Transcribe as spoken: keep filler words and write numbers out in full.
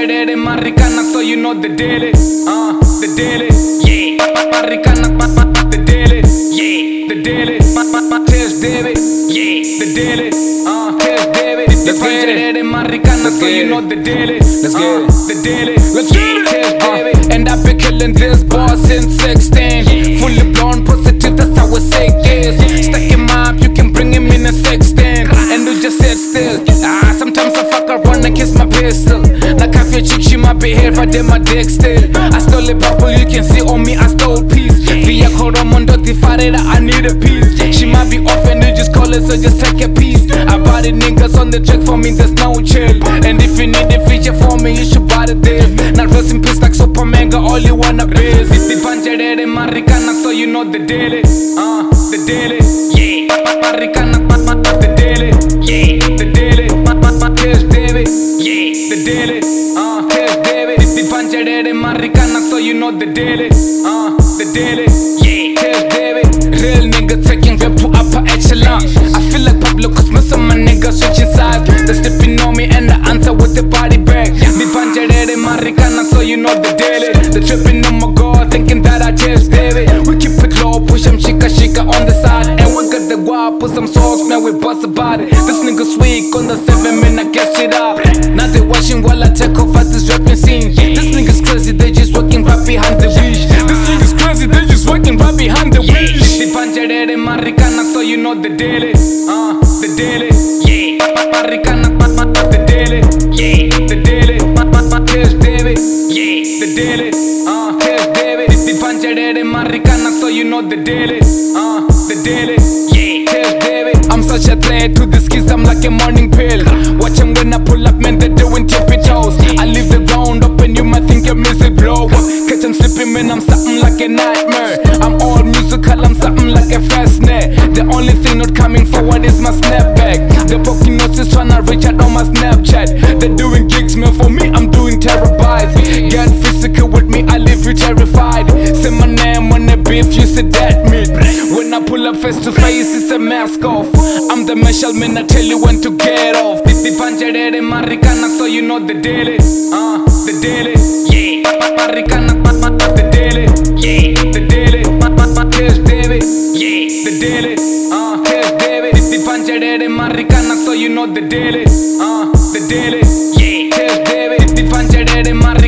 Vanjadere Maricana, so you know the daily, uh, the daily, yeah. Maricana, the daily, yeah. The daily, Test David, yeah. The daily, uh, Test David. Let's get it. Maricana, so you know the daily, Let's get it. The daily, Let's get it. Test David. And I've been killing this boss since sixteen. Fully blown, positive, that's how a sick is. Stack him up, you can bring him in a sixteen. And you just sit still. Ah, sometimes I fuck around and kiss my pistol. Like half your chick, she might be here if I did my dick still. I stole a purple, you can see on me, I stole peace. Via Coromondo, decided I need a piece. She might be off and you just call it, so just take a piece. I bought it niggas on the track, for me there's no chill. And if you need a feature for me, you should buy the this. Not rest in peace like Superman, got all you wanna be. The Vanjadere Maricana, so you know the daily, uh, the daily, yeah. Maricana, the daily, yeah. The daily, Test David, yeah. The daily, uh, Test David. The Vanjadere Maricana, so you know the daily, uh, the daily, yeah. Test David. Real nigga taking rap to upper echelon. I feel like Pablo, cause most of my niggas switching sides. They're stepping on me and I answer with the body bag. The Vanjadere Maricana, so you know the daily. They're tripping on my god, thinking that I Test David. We keep it low, push them shika shika on the side. And we got the guap, put some sauce, man, we bust about it. This nigga sweet on the seven minute, I get shit up. Now they watching while I take off at this rapping scene. This nigga's crazy, they just working right behind the wish. This nigga's crazy, they just working right behind the wish. The Vanjadere Maricana, so you know the daily, uh, the daily, yeah. Maricana, the daily, yeah. The daily, Test David, yeah. The daily, uh, Test David. The Vanjadere Maricana, so you know the daily, uh, the daily, yeah. Test David. I'm such a threat to these kids, I'm like a morning pill. Watch them when I pull up, man, they're doing tippy toes. I leave the ground open, you might think I miss it, bro. Catch them slipping, man, I'm something like a nightmare. I'm all musical, I'm something like a fastnet. The only thing not coming forward is my snapback. The poking notes is tryna reach out on my Snapchat. They're doing gigs, man, for me, I'm doing terabytes. Get physical with me, I leave you terrified. Say my name on the beef, you say that meat. When I pull up face to face, it's a mask off. I'm the marshal, man, I tell you when to get off. The Vanjadere Maricana, so you know the daily, uh, the daily, yeah. Maricana, the daily, yeah. The daily, Test David, yeah. The daily, uh, Test David. The Vanjadere Maricana, so you know the daily, uh, the daily, yeah. Test David. The Vanjadere Maricana.